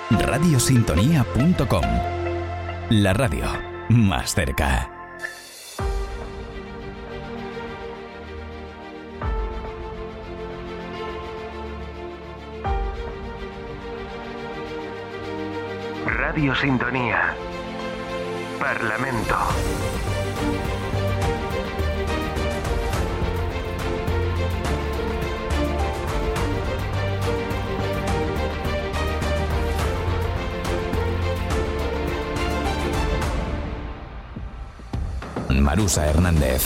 radiosintonía.com. La radio más cerca. Radio Sintonía. Parlamento. Marusa Hernández.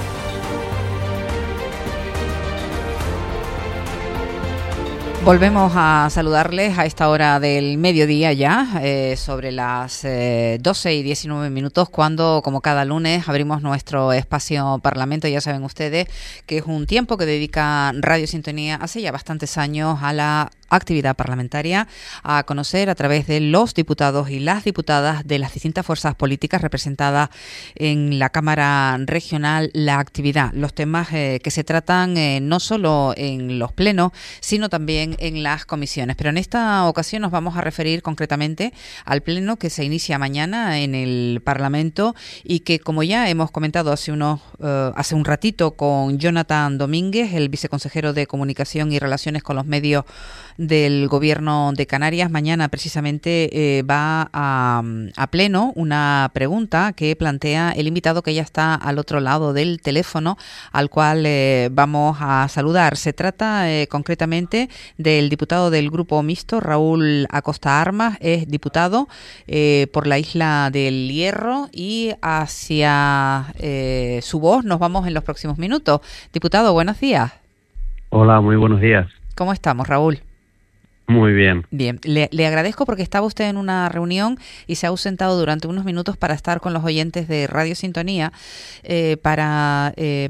Volvemos a saludarles a esta hora del mediodía ya, sobre las 12 y 19 minutos, cuando, como cada lunes, abrimos nuestro espacio Parlamento. Ya saben ustedes que es un tiempo que dedica Radio Sintonía hace ya bastantes años a la actividad parlamentaria, a conocer a través de los diputados y las diputadas de las distintas fuerzas políticas representadas en la Cámara Regional la actividad, los temas que se tratan no solo en los plenos, sino también en las comisiones. Pero en esta ocasión nos vamos a referir concretamente al pleno que se inicia mañana en el Parlamento y que, como ya hemos comentado hace un ratito con Jonathan Domínguez, el viceconsejero de Comunicación y Relaciones con los Medios del Gobierno de Canarias, mañana precisamente va a pleno una pregunta que plantea el invitado que ya está al otro lado del teléfono, al cual vamos a saludar. Se trata concretamente del diputado del Grupo Mixto, Raúl Acosta Armas. Es diputado por la isla del Hierro y hacia su voz nos vamos en los próximos minutos. Diputado, buenos días. Hola, muy buenos días. ¿Cómo estamos, Raúl? Muy bien. Bien, le agradezco porque estaba usted en una reunión y se ha ausentado durante unos minutos para estar con los oyentes de Radio Sintonía para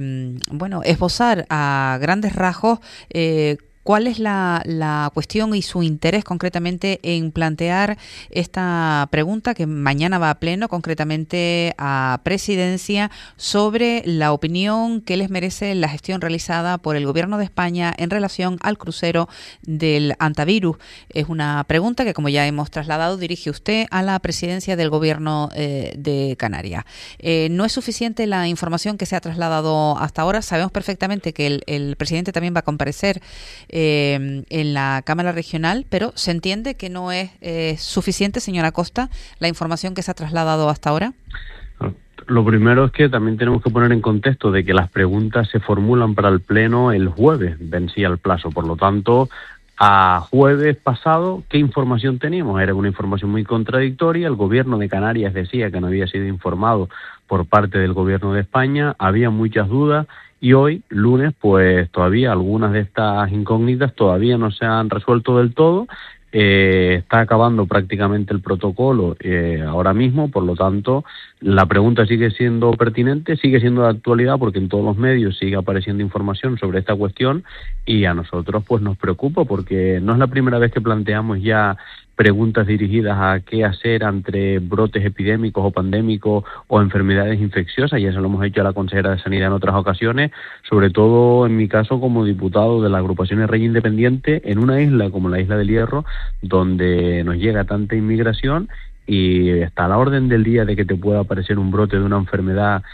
esbozar a grandes rasgos ¿cuál es la cuestión y su interés concretamente en plantear esta pregunta que mañana va a pleno, concretamente a Presidencia, sobre la opinión que les merece la gestión realizada por el Gobierno de España en relación al crucero del Antivirus? Es una pregunta que, como ya hemos trasladado, dirige usted a la Presidencia del Gobierno de Canarias. No es suficiente la información que se ha trasladado hasta ahora. Sabemos perfectamente que el presidente también va a comparecer en la Cámara Regional, pero ¿se entiende que no es suficiente, señora Acosta, la información que se ha trasladado hasta ahora? Lo primero es que también tenemos que poner en contexto de que las preguntas se formulan para el Pleno el jueves, vencía el plazo. Por lo tanto, a jueves pasado, ¿qué información teníamos? Era una información muy contradictoria. El Gobierno de Canarias decía que no había sido informado por parte del Gobierno de España, había muchas dudas. Y hoy, lunes, pues todavía algunas de estas incógnitas todavía no se han resuelto del todo. Está acabando prácticamente el protocolo ahora mismo, por lo tanto, la pregunta sigue siendo pertinente, sigue siendo de actualidad, porque en todos los medios sigue apareciendo información sobre esta cuestión y a nosotros pues nos preocupa, porque no es la primera vez que planteamos ya preguntas dirigidas a qué hacer ante brotes epidémicos o pandémicos o enfermedades infecciosas. Ya se lo hemos hecho a la consejera de Sanidad en otras ocasiones, sobre todo en mi caso como diputado de la agrupación de Rey Independiente, en una isla como la Isla del Hierro, donde nos llega tanta inmigración y está a la orden del día de que te pueda aparecer un brote de una enfermedad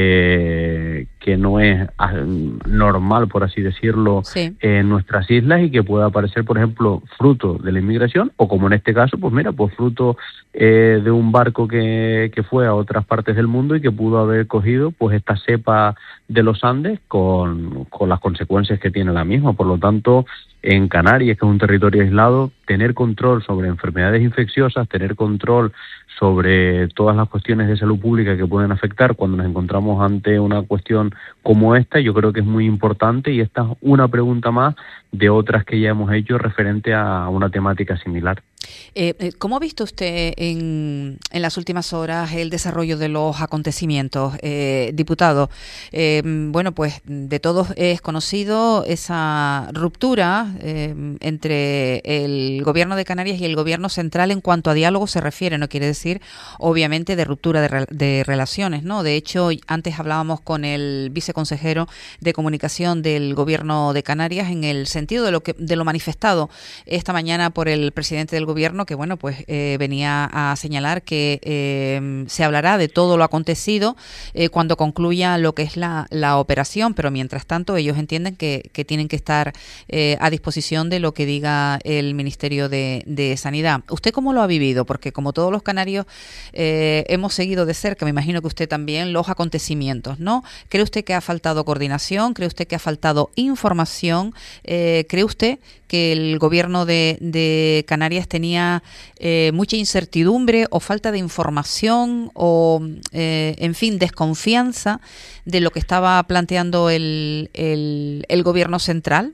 que no es normal, por así decirlo, sí, en nuestras islas, y que pueda aparecer, por ejemplo, fruto de la inmigración, o como en este caso, pues mira, pues fruto de un barco que fue a otras partes del mundo y que pudo haber cogido pues esta cepa de los Andes con las consecuencias que tiene la misma. Por lo tanto, en Canarias, que es un territorio aislado, tener control sobre enfermedades infecciosas, tener control sobre todas las cuestiones de salud pública que pueden afectar cuando nos encontramos ante una cuestión como esta, yo creo que es muy importante, y esta es una pregunta más de otras que ya hemos hecho referente a una temática similar. ¿Cómo ha visto usted en las últimas horas el desarrollo de los acontecimientos, diputado? Bueno, pues de todos es conocido esa ruptura entre el Gobierno de Canarias y el Gobierno central en cuanto a diálogo se refiere. No quiere decir, obviamente, de ruptura de relaciones, ¿no? De hecho, antes hablábamos con el viceconsejero de Comunicación del Gobierno de Canarias en el sentido de lo manifestado esta mañana por el presidente del Gobierno gobierno que, bueno, pues venía a señalar que se hablará de todo lo acontecido cuando concluya lo que es la operación, pero mientras tanto ellos entienden que tienen que estar a disposición de lo que diga el Ministerio de Sanidad. ¿Usted cómo lo ha vivido? Porque como todos los canarios hemos seguido de cerca, me imagino que usted también, los acontecimientos, ¿no? ¿Cree usted que ha faltado coordinación? ¿Cree usted que ha faltado información? ¿Cree usted que el gobierno de Canarias tenía mucha incertidumbre o falta de información o, en fin, desconfianza de lo que estaba planteando el gobierno central?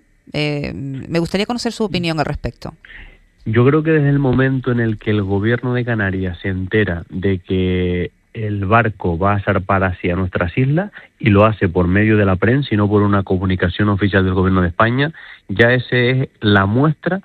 Me gustaría conocer su opinión al respecto. Yo creo que desde el momento en el que el gobierno de Canarias se entera de que el barco va a zarpar hacia nuestras islas y lo hace por medio de la prensa y no por una comunicación oficial del gobierno de España, ya esa es la muestra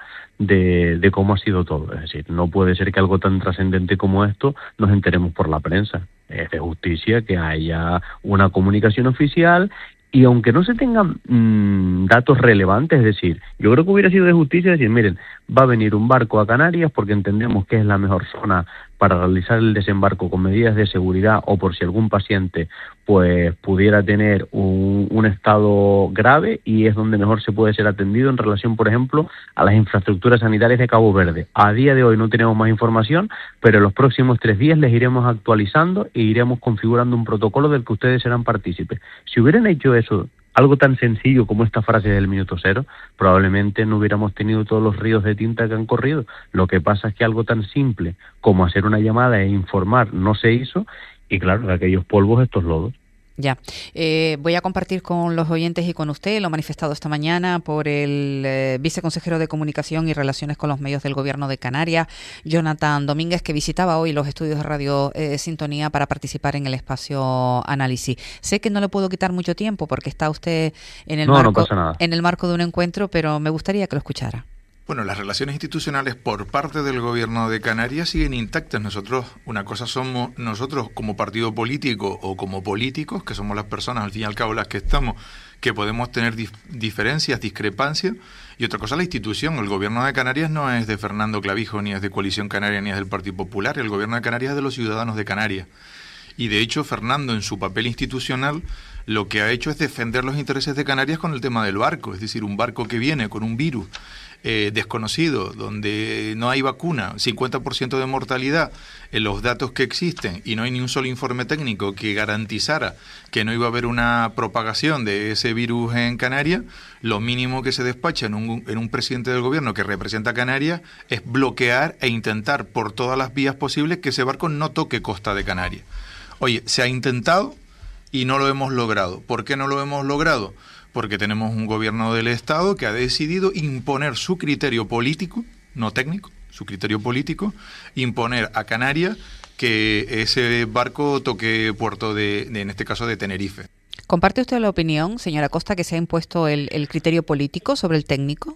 de cómo ha sido todo. Es decir, no puede ser que algo tan trascendente como esto nos enteremos por la prensa. Es de justicia que haya una comunicación oficial. Y aunque no se tengan datos relevantes, es decir, yo creo que hubiera sido de justicia decir, miren, va a venir un barco a Canarias porque entendemos que es la mejor zona para realizar el desembarco con medidas de seguridad o por si algún paciente pues pudiera tener un estado grave y es donde mejor se puede ser atendido en relación, por ejemplo, a las infraestructuras sanitarias de Cabo Verde. A día de hoy no tenemos más información, pero en los próximos 3 días les iremos actualizando e iremos configurando un protocolo del que ustedes serán partícipes. Si hubieran hecho eso, algo tan sencillo como esta frase del minuto cero, probablemente no hubiéramos tenido todos los ríos de tinta que han corrido. Lo que pasa es que algo tan simple como hacer una llamada e informar no se hizo y claro, de aquellos polvos estos lodos. Ya. Voy a compartir con los oyentes y con usted lo manifestado esta mañana por el viceconsejero de Comunicación y Relaciones con los Medios del Gobierno de Canarias, Jonathan Domínguez, que visitaba hoy los estudios de Radio Sintonía para participar en el espacio Análisis. Sé que no le puedo quitar mucho tiempo porque está usted en el marco de un encuentro, pero me gustaría que lo escuchara. Bueno, las relaciones institucionales por parte del Gobierno de Canarias siguen intactas. Una cosa somos nosotros como partido político o como políticos, que somos las personas, al fin y al cabo, las que estamos, que podemos tener diferencias, discrepancias, y otra cosa la institución. El Gobierno de Canarias no es de Fernando Clavijo, ni es de Coalición Canaria, ni es del Partido Popular. El Gobierno de Canarias es de los ciudadanos de Canarias. Y de hecho, Fernando, en su papel institucional, lo que ha hecho es defender los intereses de Canarias con el tema del barco. Es decir, un barco que viene con un virus desconocido, donde no hay vacuna, 50% de mortalidad en los datos que existen y no hay ni un solo informe técnico que garantizara que no iba a haber una propagación de ese virus en Canarias, lo mínimo que se despacha en un presidente del gobierno que representa a Canarias es bloquear e intentar por todas las vías posibles que ese barco no toque costa de Canarias. Oye, se ha intentado y no lo hemos logrado. ¿Por qué no lo hemos logrado? Porque tenemos un gobierno del Estado que ha decidido imponer su criterio político, no técnico, su criterio político, imponer a Canarias que ese barco toque puerto en este caso de Tenerife. ¿Comparte usted la opinión, señora Costa, que se ha impuesto el criterio político sobre el técnico?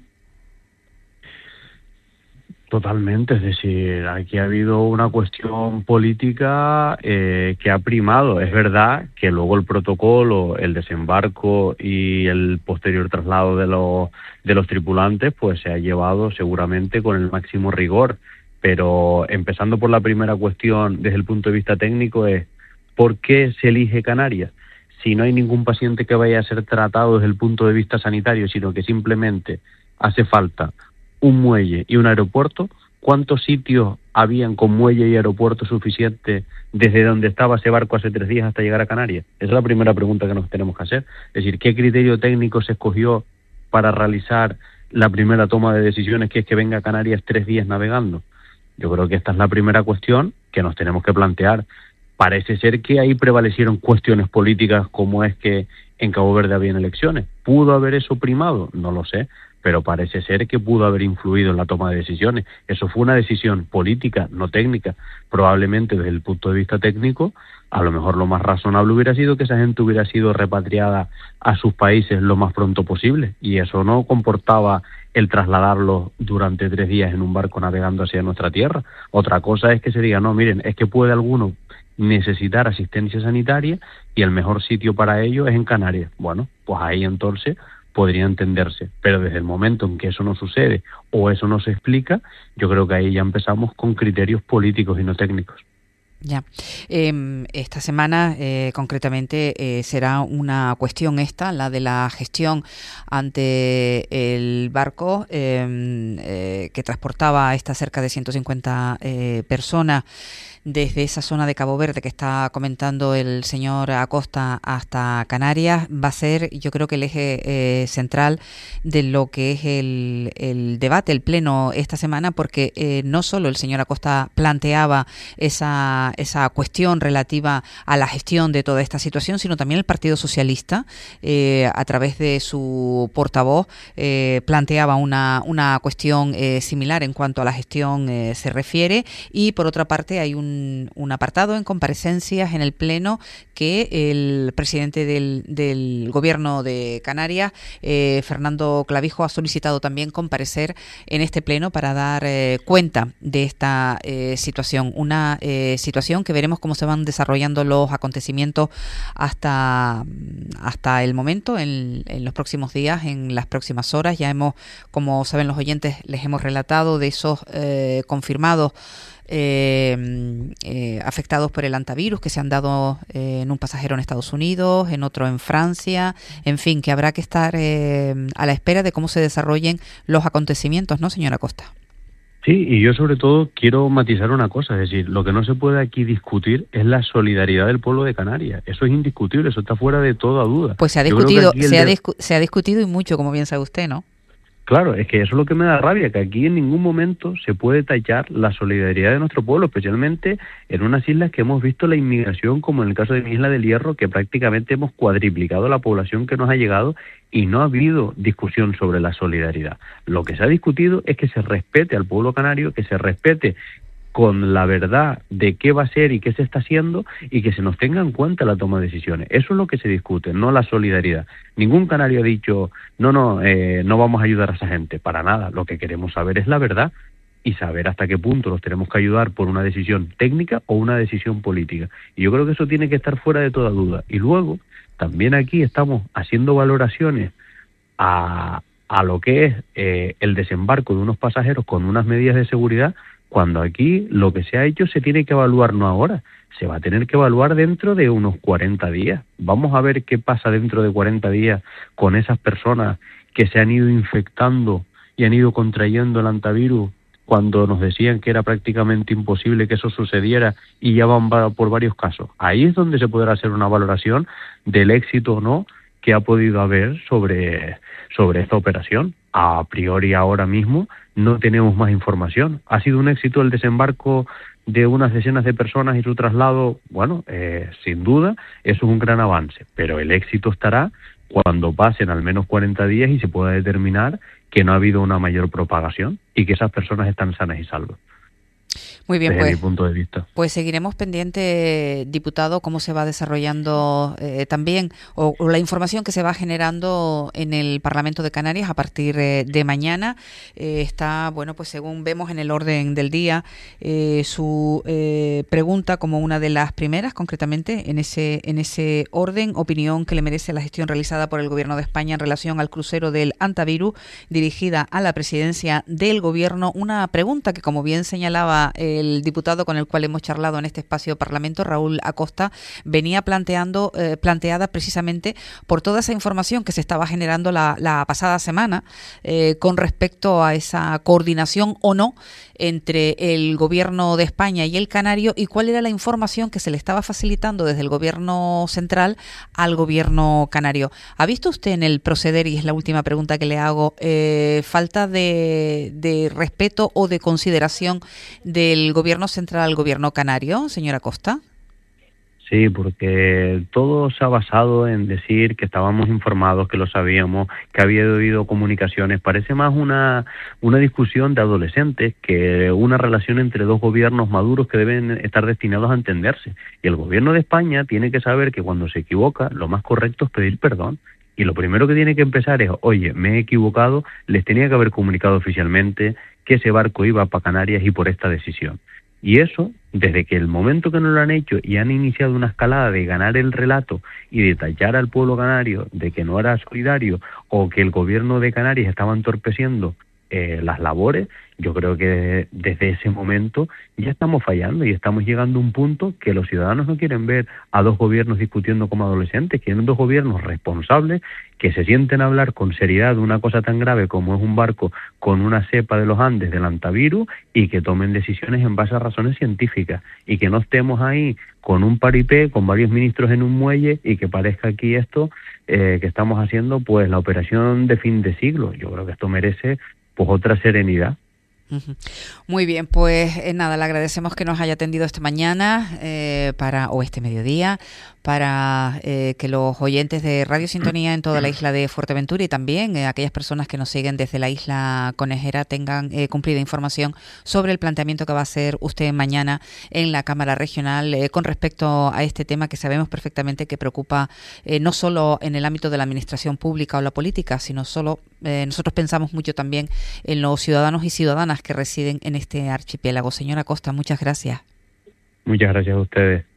Totalmente, es decir, aquí ha habido una cuestión política que ha primado. Es verdad que luego el protocolo, el desembarco y el posterior traslado de los tripulantes, pues se ha llevado seguramente con el máximo rigor. Pero empezando por la primera cuestión desde el punto de vista técnico es ¿por qué se elige Canarias? Si no hay ningún paciente que vaya a ser tratado desde el punto de vista sanitario, sino que simplemente hace falta un muelle y un aeropuerto, ¿cuántos sitios habían con muelle y aeropuerto suficiente desde donde estaba ese barco hace 3 días hasta llegar a Canarias? Esa es la primera pregunta que nos tenemos que hacer. Es decir, ¿qué criterio técnico se escogió para realizar la primera toma de decisiones, que es que venga a Canarias 3 días navegando? Yo creo que esta es la primera cuestión que nos tenemos que plantear. Parece ser que ahí prevalecieron cuestiones políticas, como es que en Cabo Verde habían elecciones. ¿Pudo haber eso primado? No lo sé, pero parece ser que pudo haber influido en la toma de decisiones. Eso fue una decisión política, no técnica. Probablemente desde el punto de vista técnico, a lo mejor lo más razonable hubiera sido que esa gente hubiera sido repatriada a sus países lo más pronto posible, y eso no comportaba el trasladarlos durante 3 días en un barco navegando hacia nuestra tierra. Otra cosa es que se diga, no, miren, es que puede alguno necesitar asistencia sanitaria y el mejor sitio para ello es en Canarias. Bueno, pues ahí entonces podría entenderse. Pero desde el momento en que eso no sucede o eso no se explica, yo creo que ahí ya empezamos con criterios políticos y no técnicos. Ya. Esta semana, concretamente, será una cuestión la de la gestión ante el barco que transportaba a estas cerca de 150 personas desde esa zona de Cabo Verde que está comentando el señor Acosta hasta Canarias. Va a ser, yo creo que el eje central de lo que es el debate, el pleno esta semana, porque no solo el señor Acosta planteaba esa cuestión relativa a la gestión de toda esta situación, sino también el Partido Socialista, a través de su portavoz, planteaba una cuestión similar en cuanto a la gestión se refiere. Y por otra parte hay un apartado en comparecencias en el Pleno que el presidente del Gobierno de Canarias, Fernando Clavijo, ha solicitado también comparecer en este Pleno para dar cuenta de esta situación. Una situación que veremos cómo se van desarrollando los acontecimientos hasta el momento, en los próximos días, en las próximas horas. Ya como saben los oyentes, les hemos relatado de esos confirmados afectados por el hantavirus que se han dado en un pasajero en Estados Unidos, en otro en Francia, en fin, que habrá que estar a la espera de cómo se desarrollen los acontecimientos, ¿no, señora Costa? Sí, y yo sobre todo quiero matizar una cosa, es decir, lo que no se puede aquí discutir es la solidaridad del pueblo de Canarias. Eso es indiscutible, eso está fuera de toda duda. Pues se ha discutido, se ha discutido y mucho, como bien sabe usted, ¿no? Claro, es que eso es lo que me da rabia, que aquí en ningún momento se puede tachar la solidaridad de nuestro pueblo, especialmente en unas islas que hemos visto la inmigración, como en el caso de mi isla del Hierro, que prácticamente hemos cuadriplicado la población que nos ha llegado y no ha habido discusión sobre la solidaridad. Lo que se ha discutido es que se respete al pueblo canario, que se respete con la verdad de qué va a ser y qué se está haciendo y que se nos tenga en cuenta la toma de decisiones. Eso es lo que se discute, no la solidaridad. Ningún canario ha dicho, no vamos a ayudar a esa gente, para nada. Lo que queremos saber es la verdad y saber hasta qué punto los tenemos que ayudar por una decisión técnica o una decisión política. Y yo creo que eso tiene que estar fuera de toda duda. Y luego, también aquí estamos haciendo valoraciones a lo que es el desembarco de unos pasajeros con unas medidas de seguridad, cuando aquí lo que se ha hecho se tiene que evaluar no ahora, se va a tener que evaluar dentro de unos 40 días. Vamos a ver qué pasa dentro de 40 días con esas personas que se han ido infectando y han ido contrayendo el hantavirus cuando nos decían que era prácticamente imposible que eso sucediera y ya van por varios casos. Ahí es donde se podrá hacer una valoración del éxito o no que ha podido haber sobre esta operación. A priori ahora mismo no tenemos más información. ¿Ha sido un éxito el desembarco de unas decenas de personas y su traslado? Bueno, sin duda, eso es un gran avance, pero el éxito estará cuando pasen al menos 40 días y se pueda determinar que no ha habido una mayor propagación y que esas personas están sanas y salvas. Muy bien, desde mi punto de vista. Pues seguiremos pendiente, diputado, cómo se va desarrollando también o la información que se va generando en el Parlamento de Canarias a partir de mañana. Está, bueno, pues según vemos en el orden del día, su pregunta como una de las primeras, concretamente en ese orden, opinión que le merece la gestión realizada por el Gobierno de España en relación al crucero del hantavirus, dirigida a la presidencia del Gobierno. Una pregunta que, como bien señalaba el diputado con el cual hemos charlado en este espacio Parlamento, Raúl Acosta, venía planteada precisamente por toda esa información que se estaba generando la pasada semana con respecto a esa coordinación o no entre el Gobierno de España y el canario, y cuál era la información que se le estaba facilitando desde el Gobierno central al Gobierno canario. ¿Ha visto usted en el proceder, y es la última pregunta que le hago, falta de respeto o de consideración del Gobierno central al Gobierno canario, señora Costa? Sí, porque todo se ha basado en decir que estábamos informados, que lo sabíamos, que había habido comunicaciones. Parece más una discusión de adolescentes que una relación entre dos gobiernos maduros que deben estar destinados a entenderse. Y el Gobierno de España tiene que saber que cuando se equivoca, lo más correcto es pedir perdón. Y lo primero que tiene que empezar es, oye, me he equivocado, les tenía que haber comunicado oficialmente que ese barco iba para Canarias y por esta decisión. Y eso, desde que el momento que no lo han hecho y han iniciado una escalada de ganar el relato y de tallar al pueblo canario de que no era solidario o que el gobierno de Canarias estaba entorpeciendo las labores, yo creo que desde ese momento ya estamos fallando y estamos llegando a un punto que los ciudadanos no quieren ver a dos gobiernos discutiendo como adolescentes, quieren dos gobiernos responsables que se sienten a hablar con seriedad de una cosa tan grave como es un barco con una cepa de los Andes del antivirus y que tomen decisiones en base a razones científicas y que no estemos ahí con un paripé, con varios ministros en un muelle y que parezca aquí esto que estamos haciendo pues la operación de fin de siglo. Yo creo que esto merece pues otra serenidad. Muy bien, pues nada, le agradecemos que nos haya atendido esta mañana o este mediodía para que los oyentes de Radio Sintonía en toda la isla de Fuerteventura y también aquellas personas que nos siguen desde la isla Conejera tengan cumplida información sobre el planteamiento que va a hacer usted mañana en la Cámara Regional con respecto a este tema que sabemos perfectamente que preocupa no solo en el ámbito de la administración pública o la política, sino nosotros pensamos mucho también en los ciudadanos y ciudadanas que residen en este archipiélago. Señora Costa, muchas gracias. Muchas gracias a ustedes.